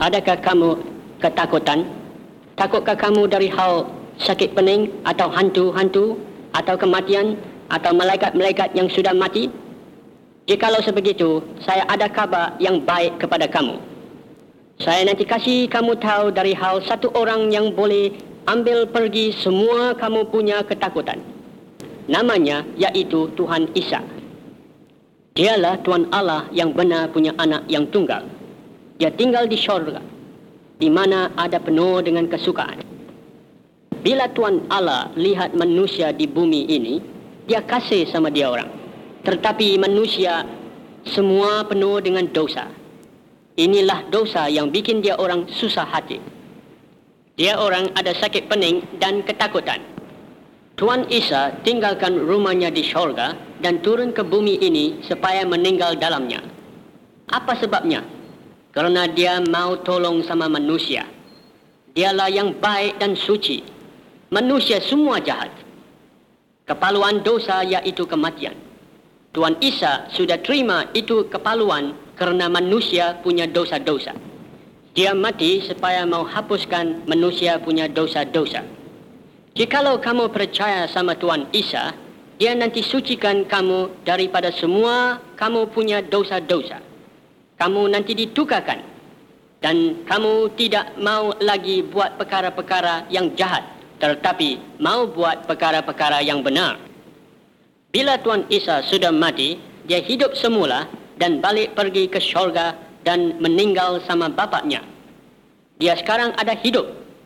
Adakah kamu ketakutan? Takutkah kamu dari hal sakit pening atau hantu-hantu atau kematian atau malaikat-malaikat yang sudah mati? Jikalau sebegitu, saya ada kabar yang baik kepada kamu. Saya nanti kasih kamu tahu dari hal satu orang yang boleh ambil pergi semua kamu punya ketakutan. Namanya yaitu Tuhan Isa. Dialah Tuhan Allah yang benar punya anak yang tunggal. Dia tinggal di syurga, di mana ada penuh dengan kesukaan. Bila Tuhan Allah lihat manusia di bumi ini, dia kasih sama dia orang. Tetapi manusia semua penuh dengan dosa. Inilah dosa yang bikin dia orang susah hati. Dia orang ada sakit pening dan ketakutan. Tuhan Isa tinggalkan rumahnya di syurga dan turun ke bumi ini supaya meninggal dalamnya. Apa sebabnya? Kerana dia mau tolong sama manusia. Dialah yang baik dan suci. Manusia semua jahat. Kepaluan dosa iaitu kematian. Tuhan Isa sudah terima itu kepaluan kerana manusia punya dosa-dosa. Dia mati supaya mau hapuskan manusia punya dosa-dosa. Jikalau kamu percaya sama Tuhan Isa, dia nanti sucikan kamu daripada semua kamu punya dosa-dosa. Kamu nanti ditukarkan dan kamu tidak mau lagi buat perkara-perkara yang jahat, tetapi mau buat perkara-perkara yang benar. Bila Tuhan Isa sudah mati, dia hidup semula dan balik pergi ke syurga dan meninggal sama bapaknya. Dia sekarang ada hidup.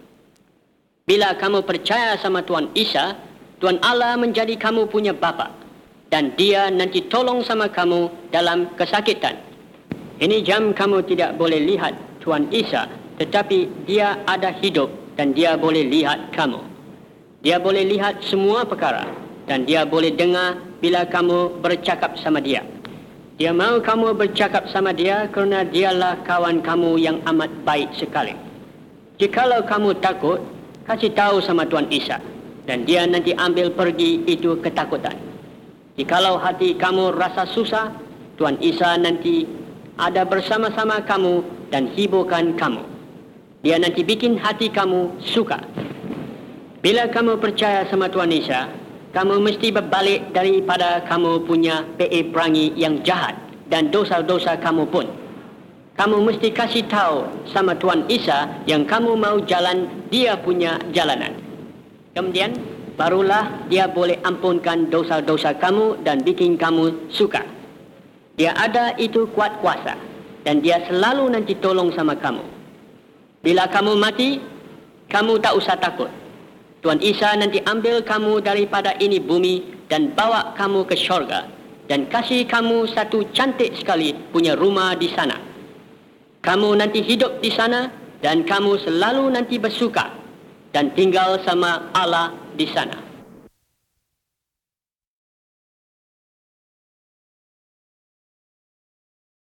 Bila kamu percaya sama Tuhan Isa, Tuhan Allah menjadi kamu punya bapa dan dia nanti tolong sama kamu dalam kesakitan. Ini jam kamu tidak boleh lihat Tuhan Isa, tetapi dia ada hidup dan dia boleh lihat kamu. Dia boleh lihat semua perkara dan dia boleh dengar bila kamu bercakap sama dia. Dia mahu kamu bercakap sama dia kerana dialah kawan kamu yang amat baik sekali. Jikalau kamu takut, kasih tahu sama Tuhan Isa dan dia nanti ambil pergi itu ketakutan. Jikalau hati kamu rasa susah, Tuhan Isa nanti ada bersama-sama kamu dan hiburkan kamu. Dia nanti bikin hati kamu suka. Bila kamu percaya sama Tuhan Isa, kamu mesti berbalik daripada kamu punya perangi yang jahat dan dosa-dosa kamu pun. Kamu mesti kasih tahu sama Tuhan Isa yang kamu mau jalan dia punya jalanan. Kemudian barulah dia boleh ampunkan dosa-dosa kamu dan bikin kamu suka. Dia ada itu kuat kuasa dan dia selalu nanti tolong sama kamu. Bila kamu mati, kamu tak usah takut. Tuhan Isa nanti ambil kamu daripada ini bumi dan bawa kamu ke syurga dan kasih kamu satu cantik sekali punya rumah di sana. Kamu nanti hidup di sana dan kamu selalu nanti bersuka dan tinggal sama Allah di sana.